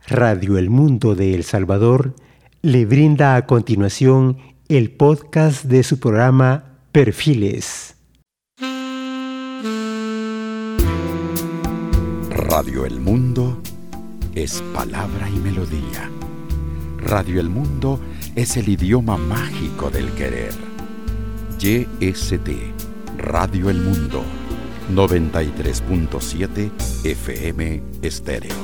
Radio El Mundo de El Salvador le brinda a continuación el podcast de su programa Perfiles. Radio El Mundo es palabra y melodía. Radio El Mundo es el idioma mágico del querer. YST, Radio El Mundo, 93.7 FM Estéreo.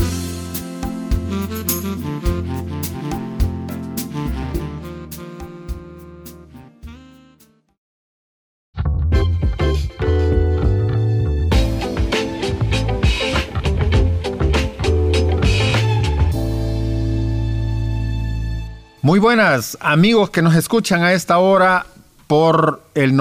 Muy buenas amigos que nos escuchan a esta hora por el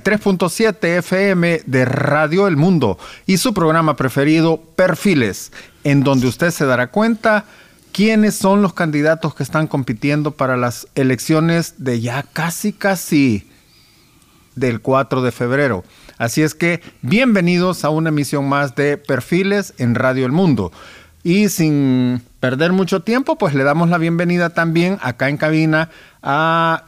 93.7 FM de Radio El Mundo y su programa preferido Perfiles, en donde usted se dará cuenta quiénes son los candidatos que están compitiendo para las elecciones de ya casi del 4 de febrero. Así es que bienvenidos a una emisión más de Perfiles en Radio El Mundo. Y sin perder mucho tiempo, pues le damos la bienvenida también acá en cabina a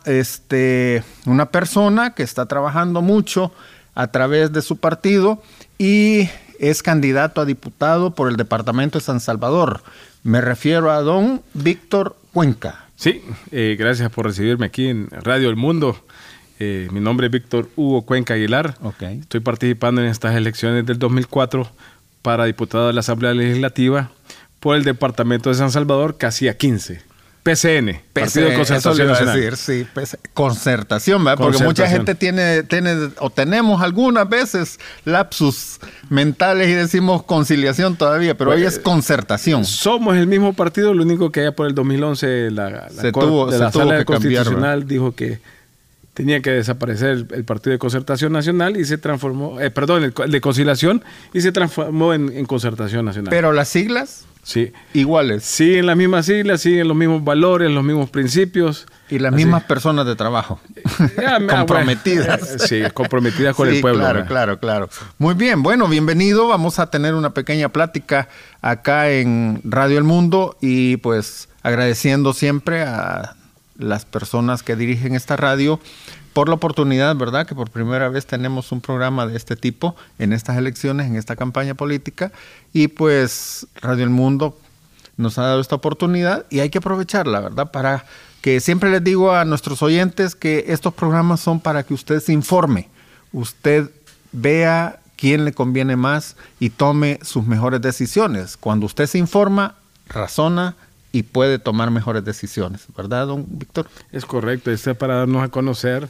una persona que está trabajando mucho a través de su partido y es candidato a diputado por el departamento de San Salvador. Me refiero a don Víctor Cuenca. Sí, gracias por recibirme aquí en Radio El Mundo. Mi nombre es Víctor Hugo Cuenca Aguilar. Okay. Estoy participando en estas elecciones del 2004 para diputado de la Asamblea Legislativa por el departamento de San Salvador, casi a 15. PCN, Partido de Concertación Nacional. Decir, sí, concertación, ¿verdad? Porque mucha gente tiene o tenemos algunas veces lapsus mentales y decimos conciliación todavía, pero hoy es concertación. Somos el mismo partido, lo único que allá por el 2011 la Sala Constitucional dijo que tenía que desaparecer el Partido de Concertación Nacional y se transformó, el de Conciliación, y se transformó en Concertación Nacional. Pero las siglas, sí, iguales. Siguen las mismas siglas, siguen los mismos valores, los mismos principios. Y las mismas personas de trabajo. Comprometidas. Sí, comprometidas con el pueblo. Claro. Muy bien, bueno, bienvenido. Vamos a tener una pequeña plática acá en Radio El Mundo y pues agradeciendo siempre a las personas que dirigen esta radio por la oportunidad, ¿verdad? Que por primera vez tenemos un programa de este tipo en estas elecciones, en esta campaña política. Y pues Radio El Mundo nos ha dado esta oportunidad y hay que aprovecharla, ¿verdad? Para que siempre les digo a nuestros oyentes que estos programas son para que usted se informe, usted vea quién le conviene más y tome sus mejores decisiones. Cuando usted se informa, razona y puede tomar mejores decisiones, ¿verdad, don Víctor? Es correcto, esto es para darnos a conocer,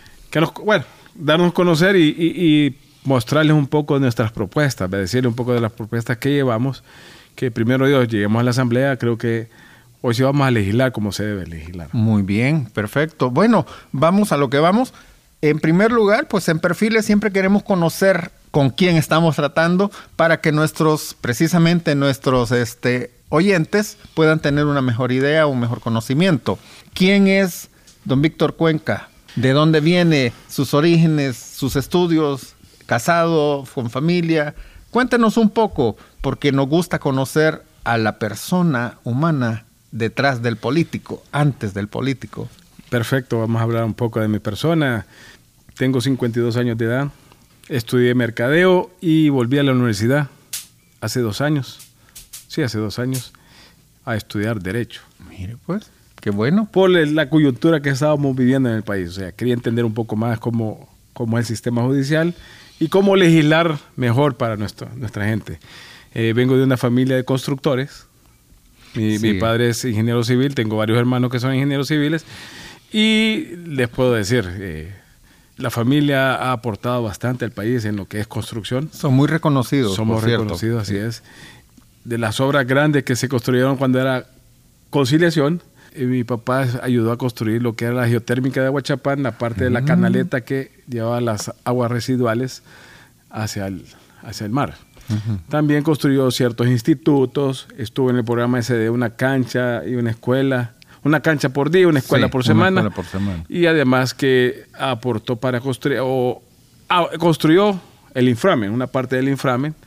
darnos a conocer y mostrarles un poco de nuestras propuestas, decirles un poco de las propuestas que llevamos, que primero Dios, lleguemos a la Asamblea, creo que hoy sí vamos a legislar como se debe legislar. Muy bien, perfecto. Bueno, vamos a lo que vamos. En primer lugar, pues en Perfiles siempre queremos conocer con quién estamos tratando para que nuestros oyentes puedan tener una mejor idea, un mejor conocimiento. ¿Quién es don Víctor Cuenca? ¿De dónde viene? ¿Sus orígenes? ¿Sus estudios? ¿Casado? ¿Con familia? Cuéntenos un poco, porque nos gusta conocer a la persona humana detrás del político, antes del político. Perfecto, vamos a hablar un poco de mi persona. Tengo 52 años de edad. Estudié mercadeo y volví a la universidad hace 2 años. Sí, hace 2 años, a estudiar Derecho. Mire pues, qué bueno. Por la coyuntura que estábamos viviendo en el país. O sea, quería entender un poco más cómo es el sistema judicial y cómo legislar mejor para nuestra gente. Vengo de una familia de constructores. Mi padre es ingeniero civil, tengo varios hermanos que son ingenieros civiles. Y les puedo decir, la familia ha aportado bastante al país en lo que es construcción. Son muy reconocidos. Somos reconocidos, así es. De las obras grandes que se construyeron cuando era Conciliación, mi papá ayudó a construir lo que era la geotérmica de Aguachapán, la parte de la canaleta que llevaba las aguas residuales hacia el mar. También construyó ciertos institutos, estuvo en el programa ese de una cancha y una escuela, una cancha por día, una escuela por semana. Y además que aportó para construir, construyó el inframen, una parte del inframen.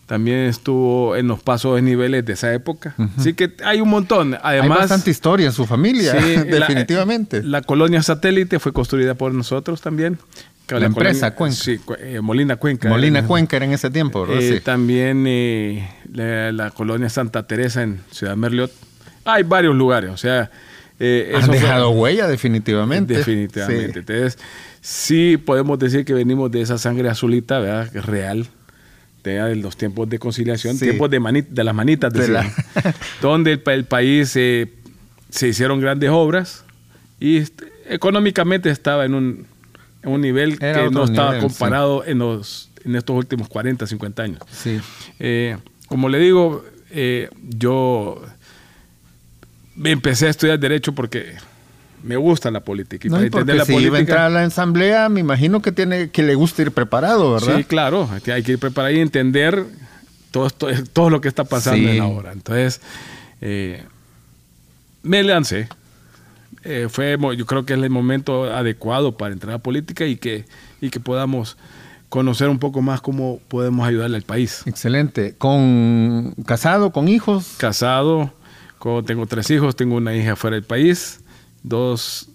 también estuvo en los pasos de niveles de esa época. Así que hay un montón. Además, hay bastante historia en su familia, sí, definitivamente. La colonia satélite fue construida por nosotros también. La empresa Cuenca. Sí, Molina Cuenca. Molina Cuenca era en ese tiempo, ¿verdad? Sí. También la colonia Santa Teresa en Ciudad Merliot. Hay varios lugares, o sea... Han dejado huella, definitivamente. Definitivamente. Sí. Entonces, sí podemos decir que venimos de esa sangre azulita, ¿verdad? Real, de los tiempos de conciliación, sí. Tiempos de las manitas, donde el país se hicieron grandes obras y económicamente estaba en un nivel que no estaba comparado sí. en estos últimos 40, 50 años. Sí. Como le digo, yo empecé a estudiar Derecho porque me gusta la política. Y no, para entender la política, iba a entrar a la asamblea, me imagino que le gusta ir preparado, ¿verdad? Sí, claro. Hay que ir preparado y entender todo lo que está pasando sí. en la hora. Entonces, me lancé. Yo creo que es el momento adecuado para entrar a política y que podamos conocer un poco más cómo podemos ayudarle al país. Excelente. ¿Casado, con hijos? Casado. Tengo 3 hijos, tengo una hija fuera del país, dos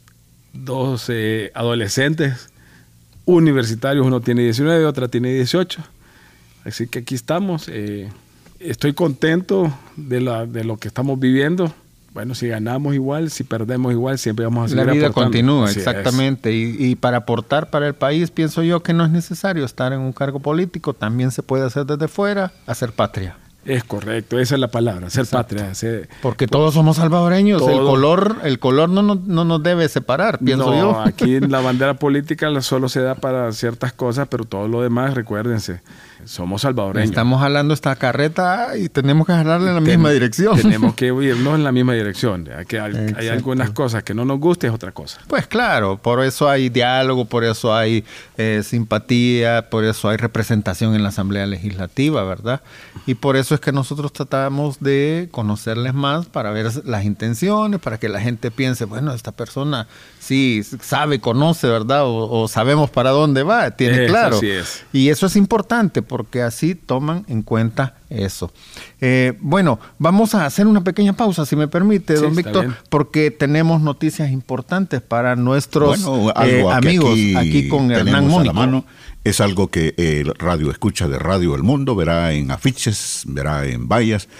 adolescentes universitarios, uno tiene 19, otra tiene 18. Así que aquí estamos. Estoy contento de lo que estamos viviendo. Bueno, si ganamos igual, si perdemos igual, siempre vamos a seguir aportando. La vida continúa, así exactamente. Y para aportar para el país, pienso yo que no es necesario estar en un cargo político. También se puede hacer desde fuera, hacer patria. Es correcto, esa es la palabra, ser patria. Porque todos somos salvadoreños, el color no nos debe separar, pienso yo. Aquí la bandera política solo se da para ciertas cosas, pero todo lo demás, recuérdense, somos salvadoreños. Estamos jalando esta carreta y tenemos que jalarla en la misma dirección. Tenemos que irnos en la misma dirección. Hay algunas cosas que no nos gusten, es otra cosa. Pues claro, por eso hay diálogo, por eso hay simpatía, por eso hay representación en la Asamblea Legislativa, ¿verdad? Y por eso es que nosotros tratamos de conocerles más para ver las intenciones, para que la gente piense, bueno, esta persona sí sabe, conoce, ¿verdad? O sabemos para dónde va, tiene claro. Así es. Y eso es importante porque así toman en cuenta eso. Bueno, vamos a hacer una pequeña pausa, si me permite, don Víctor, porque tenemos noticias importantes para nuestros amigos aquí con Hernán Mónico. Es algo que el radio escucha de Radio El Mundo, verá en afiches, verá en vallas,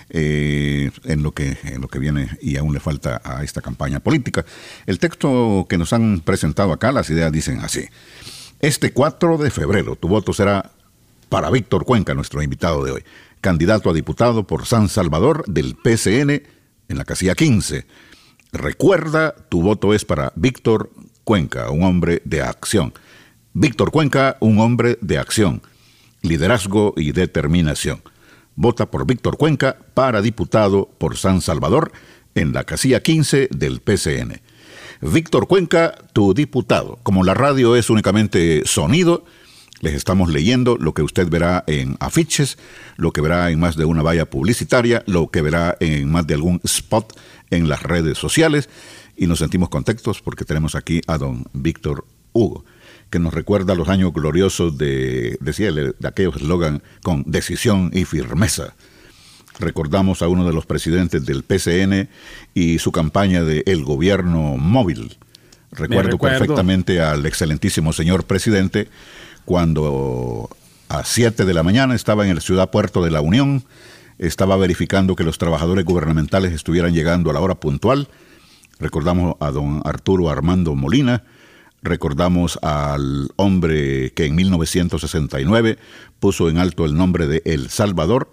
en lo que viene y aún le falta a esta campaña política. El texto que nos han presentado acá, las ideas dicen así: este 4 de febrero tu voto será para Víctor Cuenca, nuestro invitado de hoy, candidato a diputado por San Salvador del PCN en la casilla 15. Recuerda, tu voto es para Víctor Cuenca, un hombre de acción. Víctor Cuenca, un hombre de acción, liderazgo y determinación. Vota por Víctor Cuenca para diputado por San Salvador en la casilla 15 del PCN. Víctor Cuenca, tu diputado. Como la radio es únicamente sonido, les estamos leyendo lo que usted verá en afiches, lo que verá en más de una valla publicitaria, lo que verá en más de algún spot en las redes sociales. Y nos sentimos contentos porque tenemos aquí a don Víctor Hugo, que nos recuerda los años gloriosos de aquellos eslogan con decisión y firmeza. Recordamos a uno de los presidentes del PCN y su campaña de El Gobierno Móvil. Recuerdo perfectamente al excelentísimo señor presidente cuando a 7 de la mañana estaba en el Ciudad Puerto de la Unión, estaba verificando que los trabajadores gubernamentales estuvieran llegando a la hora puntual. Recordamos a don Arturo Armando Molina. Recordamos al hombre que en 1969 puso en alto el nombre de El Salvador,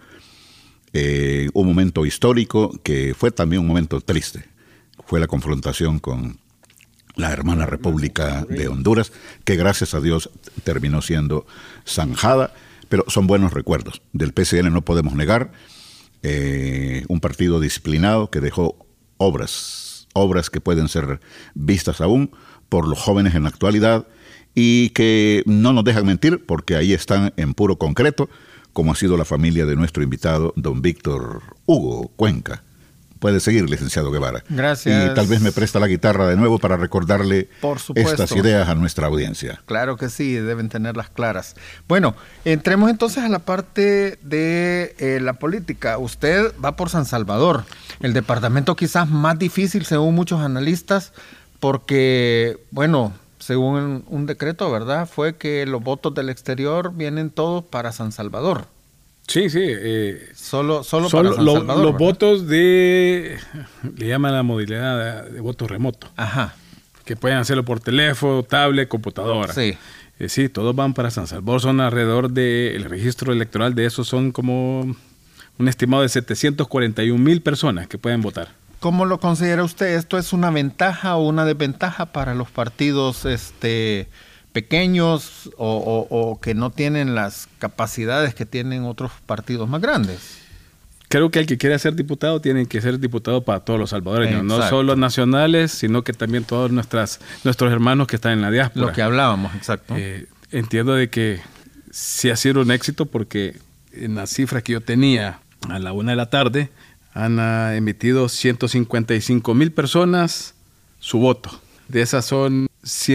un momento histórico que fue también un momento triste. Fue la confrontación con la hermana República de Honduras, que gracias a Dios terminó siendo zanjada, pero son buenos recuerdos. Del PCN no podemos negar, un partido disciplinado que dejó obras que pueden ser vistas aún por los jóvenes en la actualidad y que no nos dejan mentir porque ahí están en puro concreto, como ha sido la familia de nuestro invitado, don Víctor Hugo Cuenca. Puede seguir, licenciado Guevara. Gracias. Y tal vez me presta la guitarra de nuevo para recordarle estas ideas a nuestra audiencia. Claro que sí, deben tenerlas claras. Bueno, entremos entonces a la parte de la política. Usted va por San Salvador, el departamento quizás más difícil según muchos analistas, porque, bueno, según un decreto, ¿verdad? Fue que los votos del exterior vienen todos para San Salvador. Sí. Solo para San Salvador. Los votos le llaman la modalidad de voto remoto. Ajá. Que pueden hacerlo por teléfono, tablet, computadora. Sí. Sí, todos van para San Salvador. Son alrededor del registro electoral de esos, son como un estimado de 741,000 personas que pueden votar. ¿Cómo lo considera usted? ¿Esto es una ventaja o una desventaja para los partidos pequeños o que no tienen las capacidades que tienen otros partidos más grandes? Creo que el que quiera ser diputado tiene que ser diputado para todos los salvadoreños, Exacto. no solo nacionales, sino que también todos nuestros hermanos que están en la diáspora. Lo que hablábamos, exacto. Entiendo de que sí ha sido un éxito porque en las cifras que yo tenía a la 1 de la tarde han emitido 155,000 personas su voto. De esas son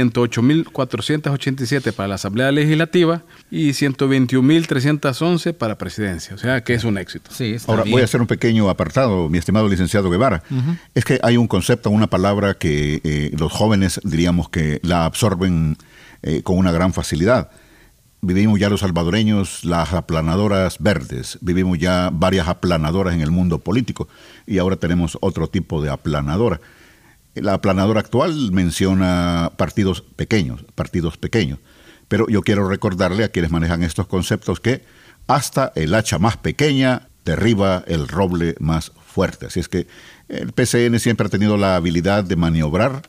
108,487 para la Asamblea Legislativa y 121,311 para Presidencia. O sea que es un éxito. Sí, está Ahora bien. voy a hacer un pequeño apartado, mi estimado licenciado Guevara. Es que hay un concepto, una palabra que los jóvenes diríamos que la absorben con una gran facilidad. Vivimos ya los salvadoreños las aplanadoras verdes, vivimos ya varias aplanadoras en el mundo político y ahora tenemos otro tipo de aplanadora. La aplanadora actual menciona partidos pequeños, pero yo quiero recordarle a quienes manejan estos conceptos que hasta el hacha más pequeña derriba el roble más fuerte. Así es que el PCN siempre ha tenido la habilidad de maniobrar,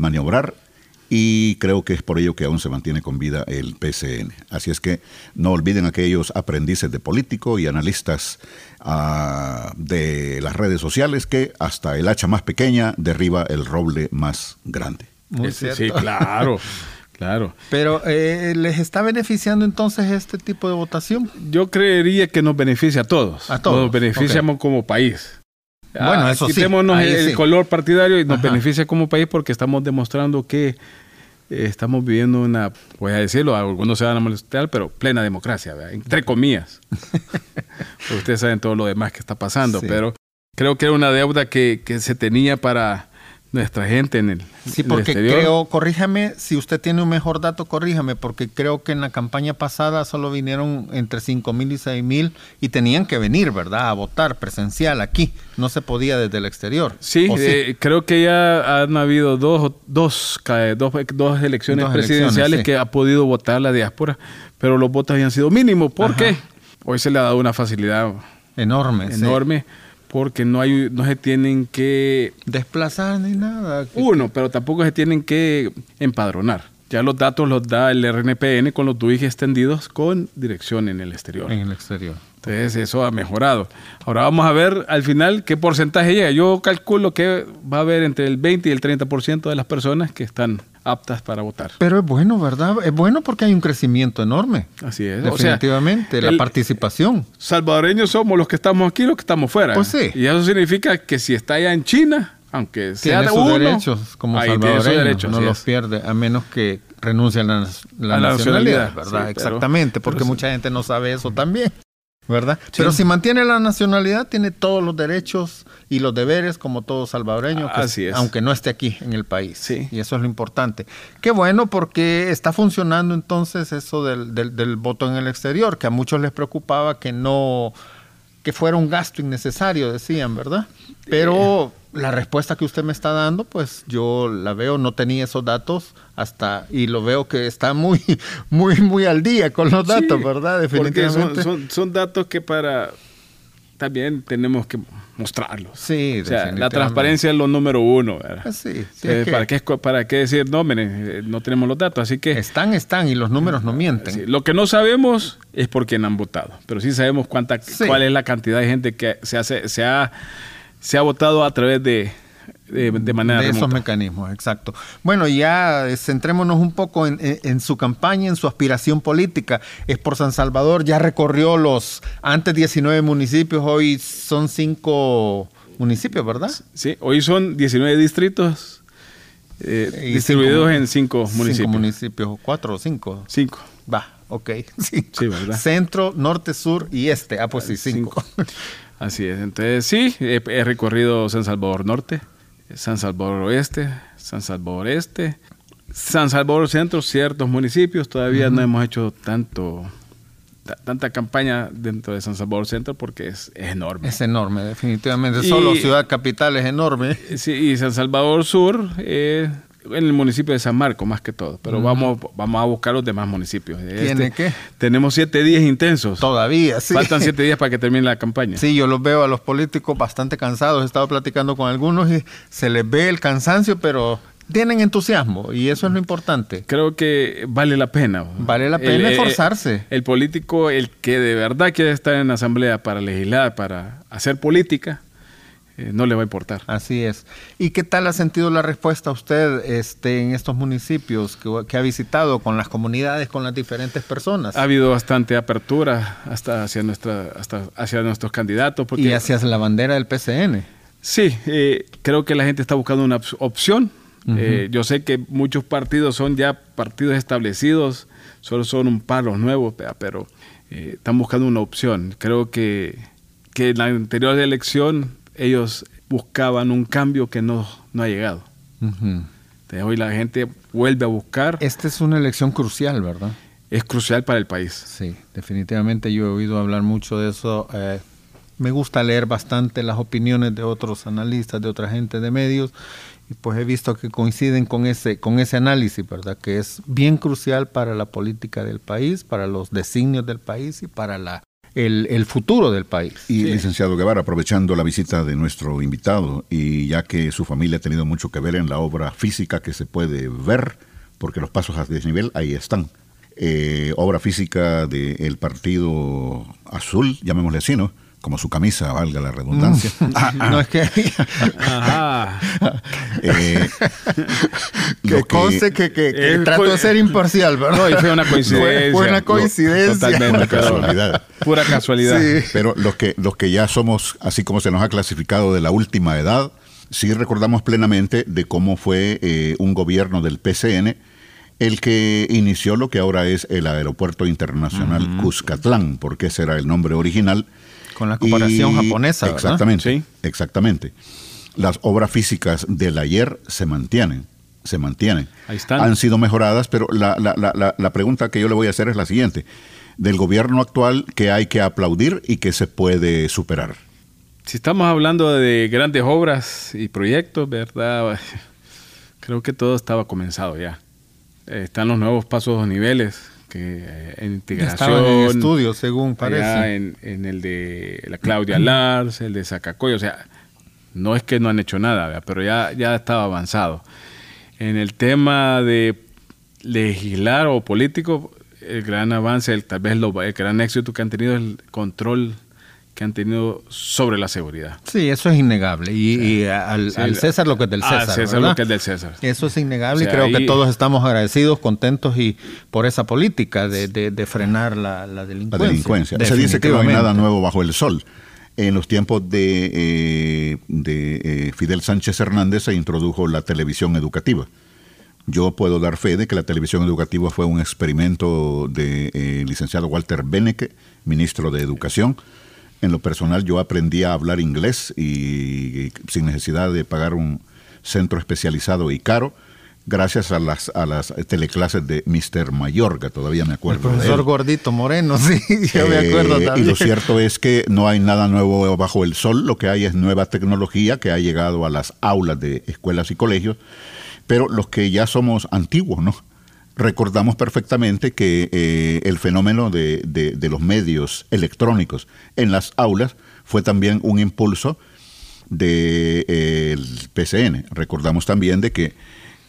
y creo que es por ello que aún se mantiene con vida el PCN. Así es que no olviden aquellos aprendices de político y analistas de las redes sociales que hasta el hacha más pequeña derriba el roble más grande. Muy cierto. Sí, claro. Pero ¿les está beneficiando entonces este tipo de votación? Yo creería que nos beneficia a todos. A todos. Nos beneficiamos como país. Bueno, eso sí. Quitémonos el sí. color partidario y nos Ajá. beneficia como país porque estamos demostrando que estamos viviendo una, voy a decirlo, algunos se van a molestar, pero plena democracia, ¿verdad? Entre comillas. Porque ustedes saben todo lo demás que está pasando, Sí. pero creo que era una deuda que se tenía para nuestra gente en el Sí, en el porque exterior. creo, corríjame, si usted tiene un mejor dato, corríjame, porque creo que en la campaña pasada solo vinieron entre 5,000 y 6,000 y tenían que venir, ¿verdad?, a votar presencial aquí. No se podía desde el exterior. Sí, creo que ya han habido dos elecciones presidenciales sí. que ha podido votar la diáspora, pero los votos habían sido mínimos. ¿Por Ajá. qué? Hoy se le ha dado una facilidad Enorme. enorme porque no se tienen que Desplazar ni nada. pero tampoco se tienen que empadronar. Ya los datos los da el RNPN con los DUI extendidos con dirección en el exterior. En el exterior. Entonces eso ha mejorado. Ahora vamos a ver al final qué porcentaje llega. Yo calculo que va a haber entre el 20 y el 30% de las personas que están aptas para votar. Pero es bueno, ¿verdad? Es bueno porque hay un crecimiento enorme. Así es. Definitivamente, la participación. Salvadoreños somos los que estamos aquí y los que estamos fuera. Pues sí. Y eso significa que si está allá en China, aunque sea Tiene sus derechos como ahí tiene sus salvadoreño, derechos, no así los es. pierde, a menos que renuncie a la nacionalidad, nacionalidad, ¿verdad? sí, Exactamente, porque sí. mucha gente no sabe eso también, ¿verdad? Sí. Pero si mantiene la nacionalidad, tiene todos los derechos y los deberes como todo salvadoreño, Así es. aunque no esté aquí en el país. Sí. Y eso es lo importante. Qué bueno, porque está funcionando entonces eso del voto en el exterior, que a muchos les preocupaba que fuera un gasto innecesario, decían, ¿verdad? Pero la respuesta que usted me está dando, pues yo la veo, no tenía esos datos y lo veo que está muy, muy, muy al día con los datos, Sí, ¿verdad? porque Definitivamente. son datos que también tenemos que mostrarlos. Sí, O sea, la definitivamente. transparencia es lo número uno, ¿verdad? Ah, sí, sí, es que ¿Para qué decir, no, miren, no tenemos los datos? Así que están y los números no mienten. sí, lo que no sabemos es por quién han votado, pero sí sabemos Sí. cuál es la cantidad de gente que se ha votado a través de manera de esos remota. mecanismos, exacto. Bueno, ya centrémonos un poco en su campaña, en su aspiración política. Es por San Salvador, ya recorrió antes 19 municipios, hoy son 5 municipios, ¿verdad? Sí, hoy son 19 distritos distribuidos en 5 municipios. 5 municipios, 4 o 5. 5. Va, ok. 5. Sí, ¿verdad? Centro, norte, sur y este. Ah, pues sí, 5. Así es. Entonces, sí, he recorrido San Salvador Norte, San Salvador Oeste, San Salvador Este, San Salvador Centro, ciertos municipios. Todavía no hemos hecho tanta campaña dentro de San Salvador Centro porque es enorme. Es enorme, definitivamente. Solo Ciudad Capital es enorme. Sí, y San Salvador Sur, en el municipio de San Marcos más que todo. Pero vamos a buscar los demás municipios. ¿Tiene qué? Tenemos 7 días intensos. Todavía, sí. Faltan 7 días para que termine la campaña. Sí, yo los veo a los políticos bastante cansados. He estado platicando con algunos y se les ve el cansancio, pero tienen entusiasmo y eso es lo importante. Creo que vale la pena. Vale la pena esforzarse. El político, el que de verdad quiere estar en la asamblea para legislar, para hacer política, no le va a importar. Así es. ¿Y qué tal ha sentido la respuesta usted en estos municipios que ha visitado con las comunidades, con las diferentes personas? Ha habido bastante apertura hasta hacia nuestros candidatos. Y hacia la bandera del PCN. Sí, creo que la gente está buscando una opción. Yo sé que muchos partidos son ya partidos establecidos, solo son un par los nuevos, pero están buscando una opción. Creo que en la anterior elección ellos buscaban un cambio que no ha llegado. Entonces, hoy la gente vuelve a buscar. Esta es una elección crucial, ¿verdad? Es crucial para el país. Sí, definitivamente yo he oído hablar mucho de eso. Me gusta leer bastante las opiniones de otros analistas, de otra gente de medios, y pues he visto que coinciden con ese análisis, ¿verdad? Que es bien crucial para la política del país, para los designios del país y para el futuro del país. Y licenciado Guevara, aprovechando la visita de nuestro invitado, y ya que su familia ha tenido mucho que ver en la obra física que se puede ver, porque los pasos a desnivel ahí están. Obra física del Partido Azul, llamémosle así, ¿no? Como su camisa, valga la redundancia. No es que... Ajá. Que conste que trato de ser imparcial, ¿verdad? No, y fue una coincidencia. Fue una coincidencia. Totalmente. Casualidad. Pura casualidad. Sí. Pero los que ya somos, así como se nos ha clasificado de la última edad, sí recordamos plenamente de cómo fue un gobierno del PCN el que inició lo que ahora es el Aeropuerto Internacional Cuscatlán, porque ese era el nombre original. Con la cooperación japonesa, ¿verdad? Exactamente, Sí. Exactamente. Las obras físicas del ayer se mantienen. Ahí están. Han sido mejoradas, pero la pregunta que yo le voy a hacer es la siguiente. Del gobierno actual, ¿qué hay que aplaudir y qué se puede superar? Si estamos hablando de grandes obras y proyectos, ¿verdad? Creo que todo estaba comenzado ya. Están los nuevos pasos o niveles que en integración. Estaban en estudio, según parece. En el de la Claudia Lars, el de Zacacoy, o sea, no es que no han hecho nada, ¿verdad? Pero ya estaba avanzado. En el tema de legislar o político, el gran avance, tal vez el gran éxito que han tenido es el control que han tenido sobre la seguridad. Sí, eso es innegable. Y al César lo que es del César. Al César ¿verdad? lo que es del César. Eso es innegable, O sea, y creo ahí, que todos estamos agradecidos, contentos y por esa política de frenar la delincuencia. La delincuencia. Se dice que no hay nada nuevo bajo el sol. En los tiempos de Fidel Sánchez Hernández se introdujo la televisión educativa. Yo puedo dar fe de que la televisión educativa fue un experimento del licenciado Walter Beneke, ministro de Educación. En lo personal, yo aprendí a hablar inglés y sin necesidad de pagar un centro especializado y caro, gracias a las teleclases de Mr. Mayorga, todavía me acuerdo. El profesor gordito moreno, sí, yo me acuerdo también. Y lo cierto es que no hay nada nuevo bajo el sol, lo que hay es nueva tecnología que ha llegado a las aulas de escuelas y colegios, pero los que ya somos antiguos, ¿no? Recordamos perfectamente que el fenómeno de los medios electrónicos en las aulas fue también un impulso del PCN. Recordamos también de que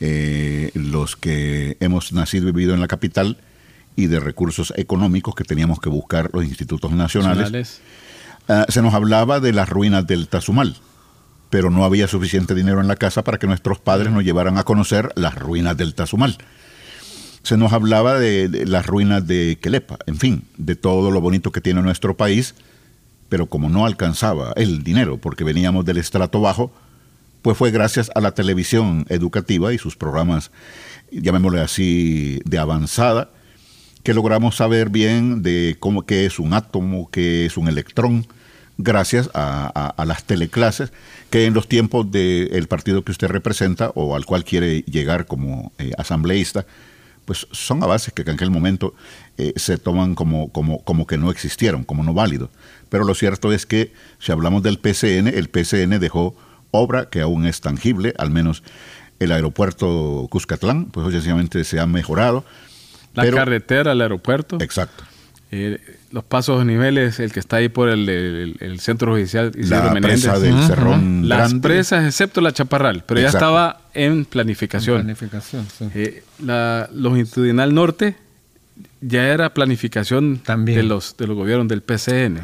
los que hemos nacido y vivido en la capital y de recursos económicos que teníamos que buscar los institutos nacionales, se nos hablaba de las ruinas del Tazumal, pero no había suficiente dinero en la casa para que nuestros padres nos llevaran a conocer las ruinas del Tazumal. Se nos hablaba de las ruinas de Quelepa, en fin, de todo lo bonito que tiene nuestro país, pero como no alcanzaba el dinero porque veníamos del estrato bajo, pues fue gracias a la televisión educativa y sus programas, llamémosle así, de avanzada, que logramos saber bien de qué es un átomo, qué es un electrón, gracias a las teleclases, que en los tiempos del partido que usted representa o al cual quiere llegar como asambleísta, pues son avances que en aquel momento se toman como que no existieron, como no válidos. Pero lo cierto es que si hablamos del PCN, el PCN dejó obra que aún es tangible, al menos el aeropuerto Cuscatlán, pues sencillamente se ha mejorado. La carretera al aeropuerto. Exacto. Los pasos niveles, el que está ahí por el centro judicial Isidro Menéndez. La presa del Cerrón Grande. Las presas, excepto la Chaparral, pero Exacto. Ya estaba en planificación. Sí. La longitudinal norte ya era planificación también de los gobiernos del PCN.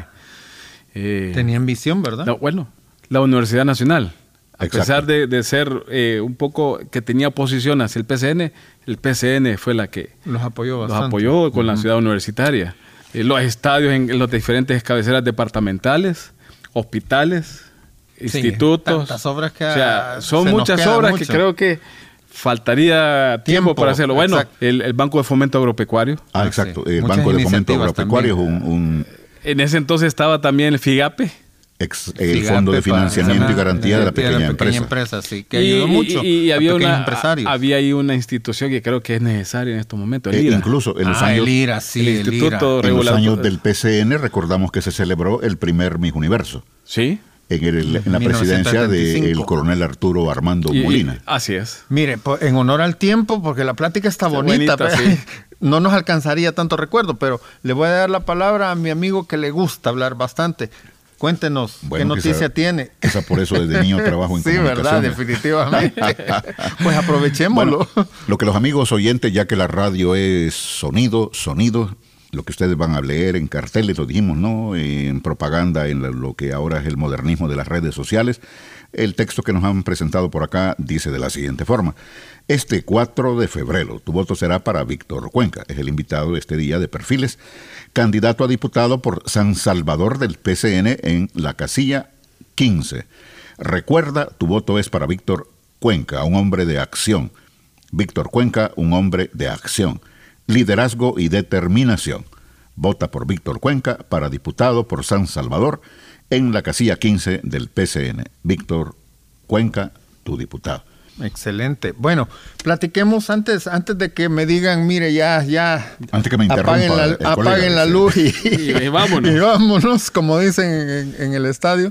Tenían visión, ¿verdad? La Universidad Nacional, a Exacto. pesar de ser un poco que tenía oposición hacia el PCN fue la que los apoyó bastante. Los apoyó con la ciudad universitaria. Los estadios en las diferentes cabeceras departamentales, hospitales, institutos. Tantas obras que son muchas obras que creo que faltaría tiempo para hacerlo. Bueno, el Banco de Fomento Agropecuario. Exacto. El Banco de Fomento Agropecuario es un... En ese entonces estaba también el FIGAPE. El Fondo de Financiamiento y Garantía de la Pequeña Empresa. Sí, que ayudó mucho y a pequeños empresarios. Había ahí una institución que creo que es necesaria en estos momentos, el IRA. Incluso en los años, el IRA, sí, el Instituto en los años del PCN, recordamos que se celebró el primer Miss Universo. Sí. En la presidencia del coronel Arturo Armando Molina. Así es. Mire, en honor al tiempo, porque la plática está bonita, pero sí. No nos alcanzaría tanto recuerdo, pero le voy a dar la palabra a mi amigo que le gusta hablar bastante. Cuéntenos, ¿qué noticia tiene? Quizá por eso desde niño trabajo en comunicación. Sí, verdad, definitivamente. Pues aprovechémoslo. Bueno, lo que los amigos oyentes, ya que la radio es sonido, lo que ustedes van a leer en carteles, lo dijimos, ¿no? En propaganda, en lo que ahora es el modernismo de las redes sociales. El texto que nos han presentado por acá dice de la siguiente forma. Este 4 de febrero, tu voto será para Víctor Cuenca, es el invitado de este día de Perfiles, candidato a diputado por San Salvador del PCN en la casilla 15. Recuerda, tu voto es para Víctor Cuenca, un hombre de acción. Víctor Cuenca, un hombre de acción. Liderazgo y determinación. Vota por Víctor Cuenca para diputado por San Salvador en la casilla 15 del PCN. Víctor Cuenca, tu diputado. Excelente. Bueno, platiquemos antes de que me digan, mire, ya antes que me interrumpa apaguen la luz y vámonos. Y vámonos, como dicen en el estadio.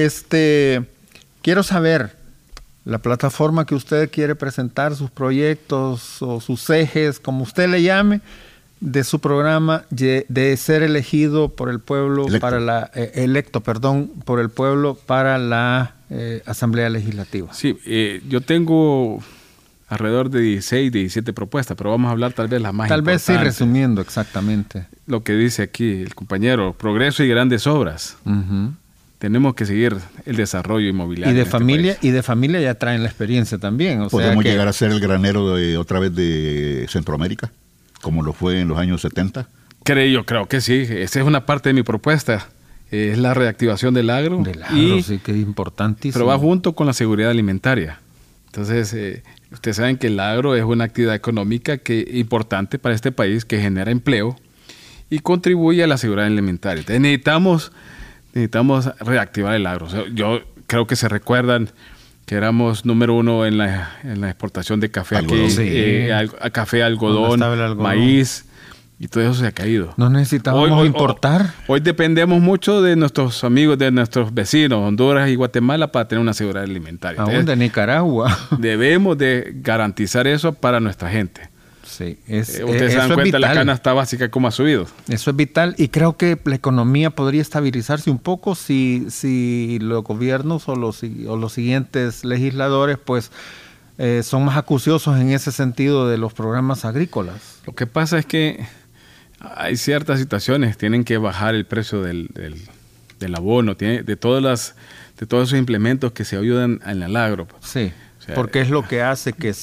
Quiero saber la plataforma que usted quiere presentar, sus proyectos o sus ejes, como usted le llame, de su programa de ser elegido por el pueblo electo por el pueblo para la Asamblea Legislativa. Sí, yo tengo alrededor de 16, 17 propuestas, pero vamos a hablar tal vez las más importantes. Tal vez sí, resumiendo exactamente. Lo que dice aquí el compañero, progreso y grandes obras. Uh-huh. Tenemos que seguir el desarrollo inmobiliario. Y de familia ya traen la experiencia también. ¿Podemos llegar a ser el granero otra vez de Centroamérica, como lo fue en los años 70? Yo creo que sí. Esa es una parte de mi propuesta. Es la reactivación del agro. Sí, que es importantísimo. Pero va junto con la seguridad alimentaria. Entonces, ustedes saben que el agro es una actividad económica importante para este país, que genera empleo y contribuye a la seguridad alimentaria. Entonces, necesitamos reactivar el agro. O sea, yo creo que se recuerdan que éramos número 1 en la exportación de café algodón. Aquí, café, algodón, maíz, y todo eso se ha caído. ¿No necesitábamos importar? Hoy dependemos mucho de nuestros amigos, de nuestros vecinos, Honduras y Guatemala, para tener una seguridad alimentaria. Aún de Nicaragua. Debemos de garantizar eso para nuestra gente. Sí, ustedes se dan cuenta, la canasta básica cómo ha subido. Eso es vital, y creo que la economía podría estabilizarse un poco si los gobiernos o los siguientes legisladores pues son más acuciosos en ese sentido de los programas agrícolas. Lo que pasa es que hay ciertas situaciones, tienen que bajar el precio del abono, de todos esos implementos que se ayudan en el agro. Sí, o sea, porque es lo que hace que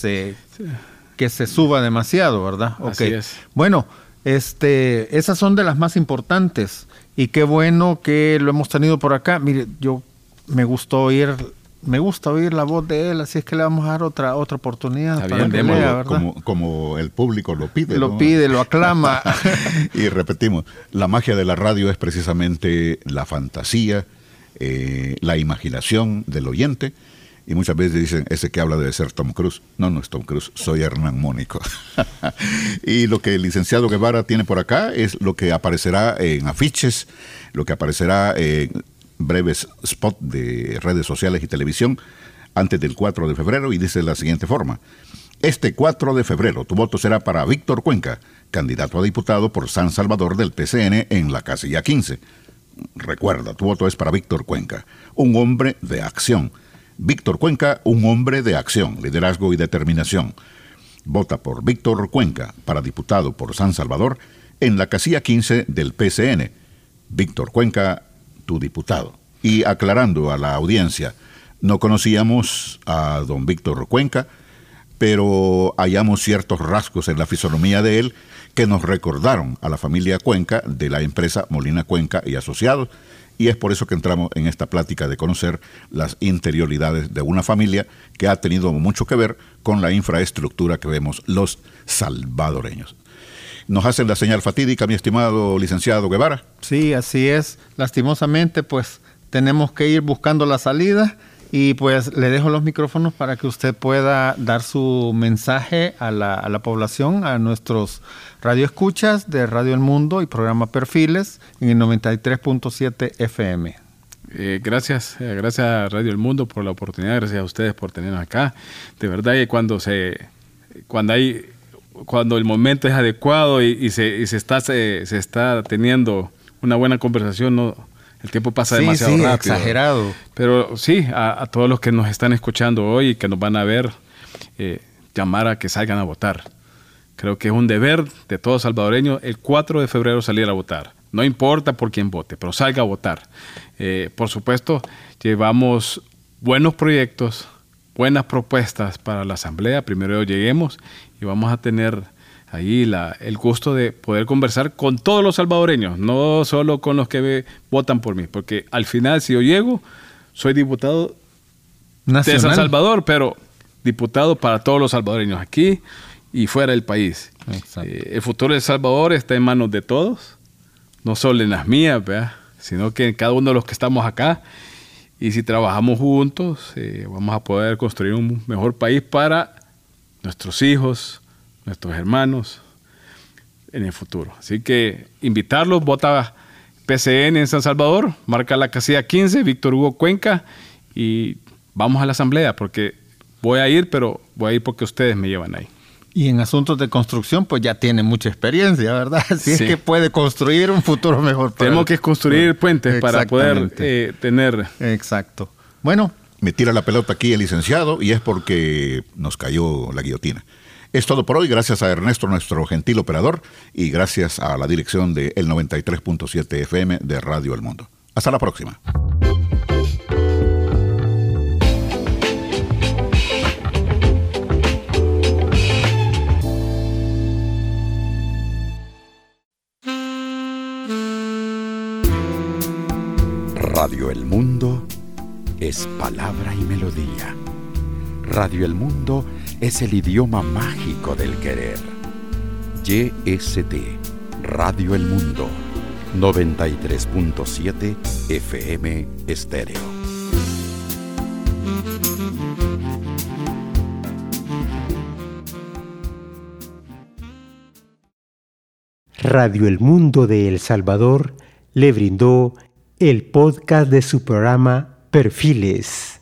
se suba demasiado, ¿verdad? Así es. Bueno, esas son de las más importantes. y qué bueno que lo hemos tenido por acá. Mire, me gusta oír la voz de él, así es que le vamos a dar otra oportunidad. Está bien, lea, como el público lo pide. Lo pide, lo aclama. Y repetimos, la magia de la radio es precisamente la fantasía, la imaginación del oyente. Y muchas veces dicen, ese que habla debe ser Tom Cruise. No es Tom Cruise, soy Hernán Mónico. Y lo que el licenciado Guevara tiene por acá es lo que aparecerá en afiches, lo que aparecerá en breves spots de redes sociales y televisión antes del 4 de febrero, y dice de la siguiente forma: este 4 de febrero tu voto será para Víctor Cuenca, candidato a diputado por San Salvador del PCN en la casilla 15. Recuerda, tu voto es para Víctor Cuenca, un hombre de acción. Víctor Cuenca, un hombre de acción, liderazgo y determinación. Vota por Víctor Cuenca para diputado por San Salvador en la casilla 15 del PCN. Víctor Cuenca, tu diputado. Y aclarando a la audiencia, no conocíamos a don Víctor Cuenca, pero hallamos ciertos rasgos en la fisonomía de él que nos recordaron a la familia Cuenca de la empresa Molina Cuenca y Asociados, y es por eso que entramos en esta plática de conocer las interioridades de una familia que ha tenido mucho que ver con la infraestructura que vemos los salvadoreños. ¿Nos hacen la señal fatídica, mi estimado licenciado Guevara? Sí, así es. Lastimosamente, pues tenemos que ir buscando la salida, y pues le dejo los micrófonos para que usted pueda dar su mensaje a la población, a nuestros radioescuchas de Radio El Mundo y programa Perfiles en el 93.7 FM. Gracias a Radio El Mundo por la oportunidad, gracias a ustedes por tenernos acá. De verdad que cuando el momento es adecuado y se está teniendo una buena conversación, el tiempo pasa demasiado rápido. Exagerado. Pero sí, a todos los que nos están escuchando hoy y que nos van a ver, llamar a que salgan a votar. Creo que es un deber de todo salvadoreño el 4 de febrero salir a votar. No importa por quién vote, pero salga a votar. Por supuesto, llevamos buenos proyectos, buenas propuestas para la asamblea. Primero lleguemos y vamos a tener ahí el gusto de poder conversar con todos los salvadoreños, no solo con los que votan por mí, porque al final, si yo llego, soy diputado nacional de San Salvador, pero diputado para todos los salvadoreños aquí y fuera del país. El futuro de El Salvador está en manos de todos, no solo en las mías, ¿verdad?, sino que en cada uno de los que estamos acá. Y si trabajamos juntos, vamos a poder construir un mejor país para nuestros hijos, nuestros hermanos en el futuro. Así que invitarlos, vota PCN en San Salvador, marca la casilla 15, Víctor Hugo Cuenca, y vamos a la asamblea, porque voy a ir, pero voy a ir porque ustedes me llevan ahí. Y en asuntos de construcción, pues ya tiene mucha experiencia, ¿verdad? Así es que puede construir un futuro mejor. Tenemos que construir puentes para poder tener... Exacto. Bueno. Me tira la pelota aquí el licenciado, y es porque nos cayó la guillotina. Es todo por hoy, gracias a Ernesto, nuestro gentil operador, y gracias a la dirección de el 93.7 FM de Radio El Mundo. Hasta la próxima. Radio El Mundo es palabra y melodía. Radio El Mundo es el idioma mágico del querer. YST, Radio El Mundo, 93.7 FM Estéreo. Radio El Mundo de El Salvador le brindó el podcast de su programa Perfiles.